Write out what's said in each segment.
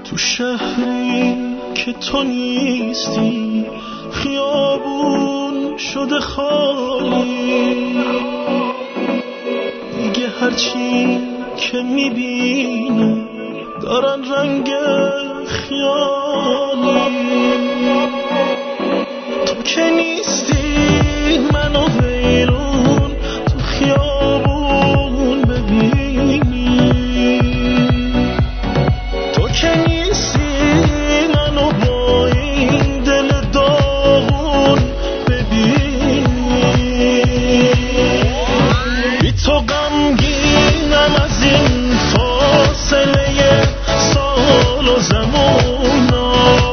تو شهری که تو نیستی خیابون شده خالی، دیگه هرچی که میبینه دارن رنگ خیالی. تو که نیستی منو ویرون تو خیابون ببینی، تو که نیستی منو با این دل داغون ببینی. بی تو غمگینم از این فاصله سال و زمونا،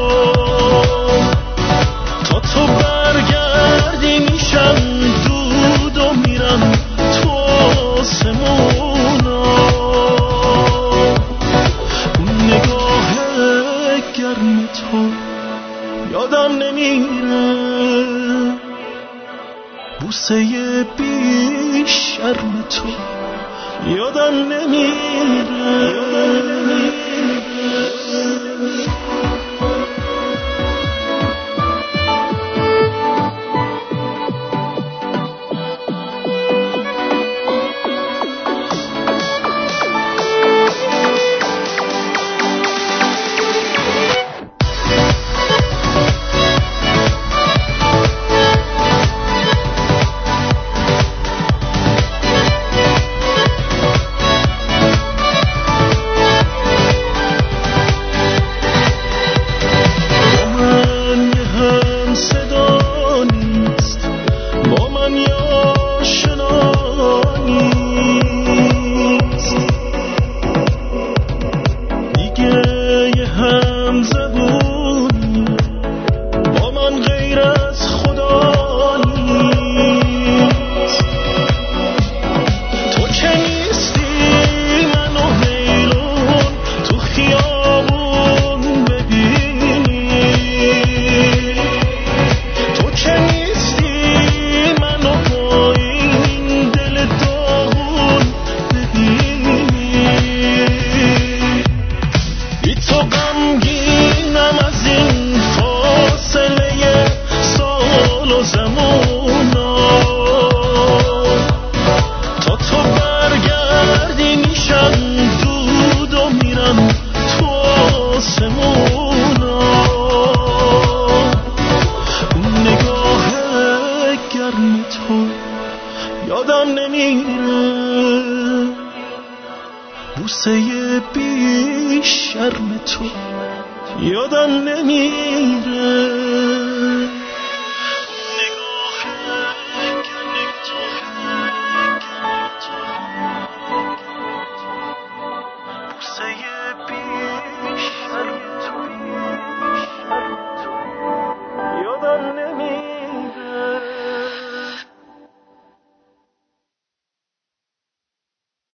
تا تو برگردی میشم دود و میرم تو آسمونا. اون نگاه گرم تو یادم نمیره، بوسه بی شرم تو یادم نمیره. یادم نمیره، بوسه بی شرم تو یادم نمیره.